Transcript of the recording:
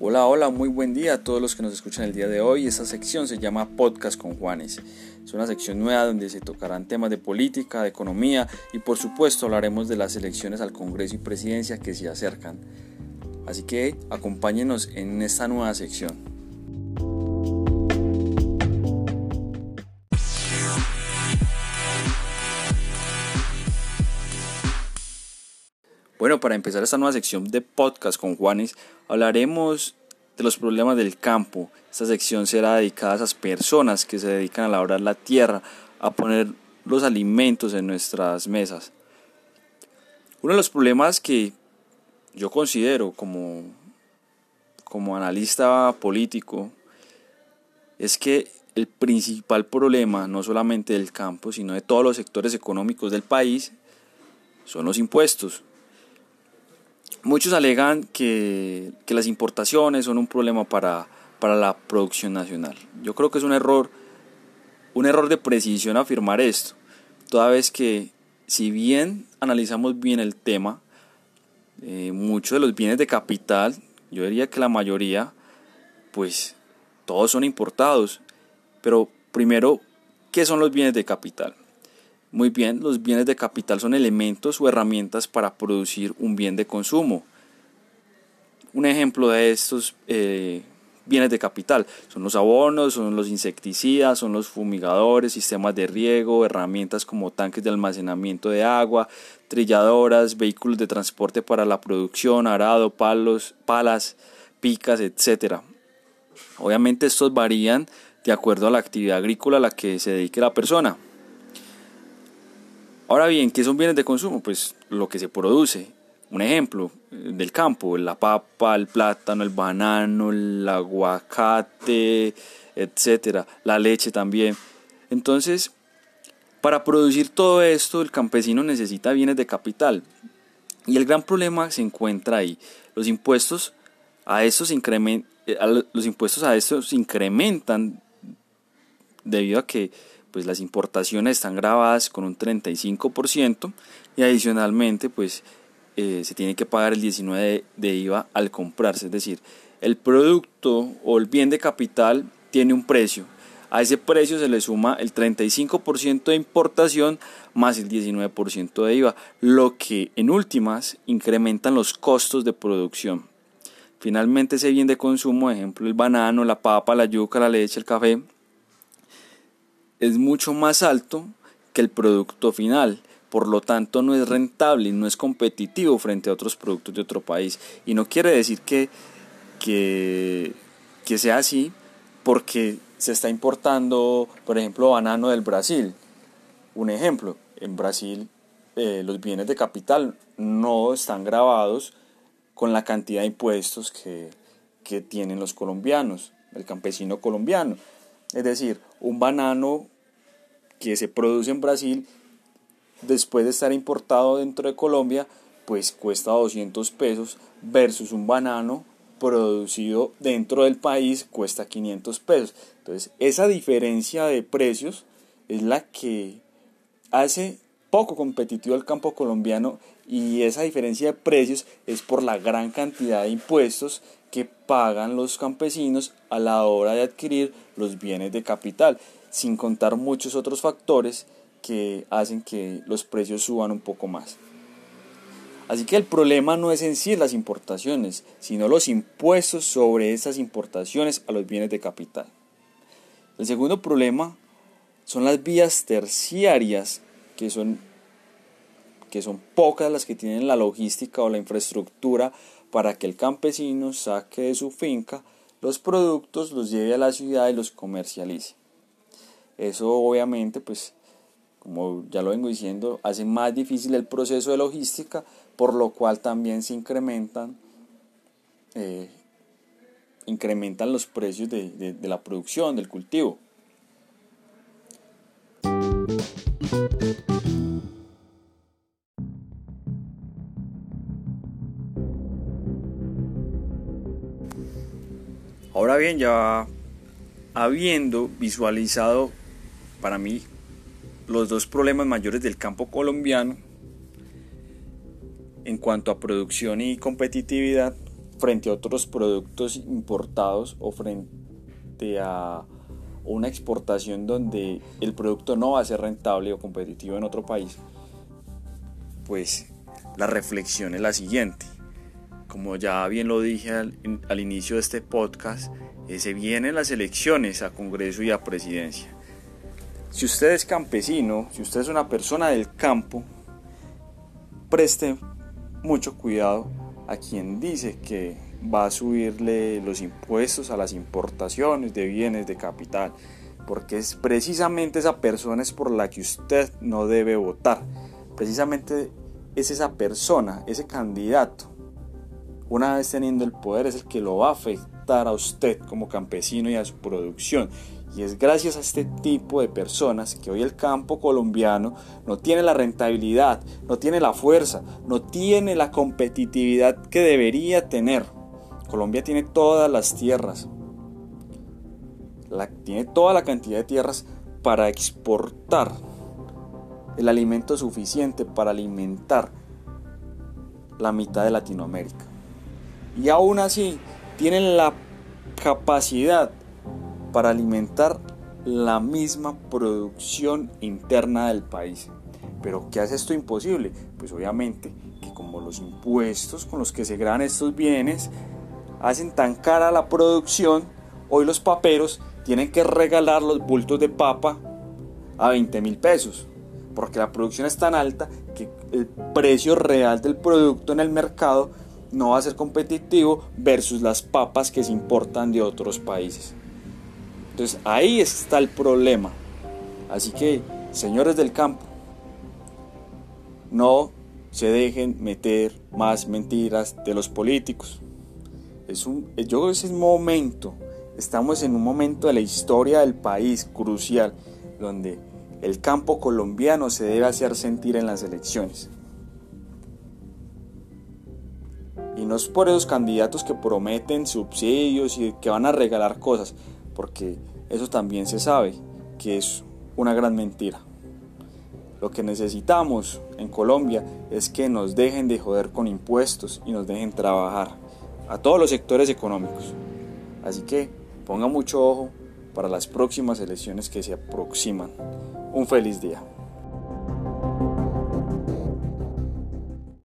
Hola, hola, muy buen día a todos los que nos escuchan el día de hoy. Esta sección se llama Podcast con Juanes. Es una sección nueva donde se tocarán temas de política, de economía y por supuesto hablaremos de las elecciones al Congreso y Presidencia que se acercan. Así que acompáñenos en esta nueva sección. Bueno, para empezar esta nueva sección de Podcast con Juanes, hablaremos de los problemas del campo. Esta sección será dedicada a esas personas que se dedican a labrar la tierra, a poner los alimentos en nuestras mesas. Uno de los problemas que yo considero como analista político es que el principal problema, no solamente del campo, sino de todos los sectores económicos del país, son los impuestos. Muchos alegan que las importaciones son un problema para la producción nacional. Yo creo que es un error de precisión afirmar esto, toda vez que si bien analizamos bien el tema, muchos de los bienes de capital, yo diría que la mayoría, pues todos son importados. Pero primero, ¿qué son los bienes de capital? Muy bien, los bienes de capital son elementos o herramientas para producir un bien de consumo. Un ejemplo de estos bienes de capital son los abonos, son los insecticidas, son los fumigadores, sistemas de riego, herramientas como tanques de almacenamiento de agua, trilladoras, vehículos de transporte para la producción, arado, palas, picas, etc. Obviamente estos varían de acuerdo a la actividad agrícola a la que se dedique la persona. Ahora bien, ¿qué son bienes de consumo? Pues lo que se produce. Un ejemplo del campo, la papa, el plátano, el banano, el aguacate, etc. La leche también. Entonces, para producir todo esto, el campesino necesita bienes de capital. Y el gran problema se encuentra ahí. Los impuestos a estos incrementan debido a que pues las importaciones están gravadas con un 35% y adicionalmente pues se tiene que pagar el 19% de IVA al comprarse. Es decir, el producto o el bien de capital tiene un precio. A ese precio se le suma el 35% de importación más el 19% de IVA, lo que en últimas incrementan los costos de producción. Finalmente ese bien de consumo, ejemplo el banano, la papa, la yuca, la leche, el café, es mucho más alto que el producto final, por lo tanto no es rentable y no es competitivo frente a otros productos de otro país. Y no quiere decir que sea así porque se está importando, por ejemplo, banano del Brasil. Un ejemplo, en Brasil los bienes de capital no están gravados con la cantidad de impuestos que tienen los colombianos, el campesino colombiano. Es decir, un banano que se produce en Brasil, después de estar importado dentro de Colombia, pues cuesta 200 pesos versus un banano producido dentro del país cuesta 500 pesos. Entonces, esa diferencia de precios es la que hace poco competitivo el campo colombiano, y esa diferencia de precios es por la gran cantidad de impuestos que pagan los campesinos a la hora de adquirir los bienes de capital, sin contar muchos otros factores que hacen que los precios suban un poco más. Así que el problema no es en sí las importaciones, sino los impuestos sobre esas importaciones a los bienes de capital. El segundo problema son las vías terciarias, que son pocas las que tienen la logística o la infraestructura para que el campesino saque de su finca los productos, los lleve a la ciudad y los comercialice. Eso obviamente, pues, como ya lo vengo diciendo, hace más difícil el proceso de logística, por lo cual también se incrementan los precios de la producción, del cultivo. Ahora bien, ya habiendo visualizado para mí los dos problemas mayores del campo colombiano en cuanto a producción y competitividad, frente a otros productos importados o frente a una exportación donde el producto no va a ser rentable o competitivo en otro país, pues la reflexión es la siguiente. Como ya bien lo dije al inicio de este podcast, se vienen las elecciones a Congreso y a Presidencia. Si usted es campesino, si usted es una persona del campo, preste mucho cuidado a quien dice que va a subirle los impuestos a las importaciones de bienes de capital, porque es precisamente esa persona es por la que usted no debe votar. Precisamente es esa persona, ese candidato, una vez teniendo el poder, es el que lo va a afectar a usted como campesino y a su producción. Y es gracias a este tipo de personas que hoy el campo colombiano no tiene la rentabilidad, no tiene la fuerza, no tiene la competitividad que debería tener. Colombia tiene todas las tierras, tiene toda la cantidad de tierras para exportar el alimento suficiente para alimentar la mitad de Latinoamérica. Y aún así tienen la capacidad para alimentar la misma producción interna del país. ¿Pero qué hace esto imposible? Pues obviamente que como los impuestos con los que se graban estos bienes hacen tan cara la producción, hoy los paperos tienen que regalar los bultos de papa a 20.000 pesos, porque la producción es tan alta que el precio real del producto en el mercado no va a ser competitivo versus las papas que se importan de otros países. Entonces ahí está el problema. Así que, señores del campo, no se dejen meter más mentiras de los políticos. Yo creo que es un momento, estamos en un momento de la historia del país crucial, donde el campo colombiano se debe hacer sentir en las elecciones. Y no es por esos candidatos que prometen subsidios y que van a regalar cosas, porque eso también se sabe que es una gran mentira. Lo que necesitamos en Colombia es que nos dejen de joder con impuestos y nos dejen trabajar a todos los sectores económicos. Así que ponga mucho ojo para las próximas elecciones que se aproximan. Un feliz día.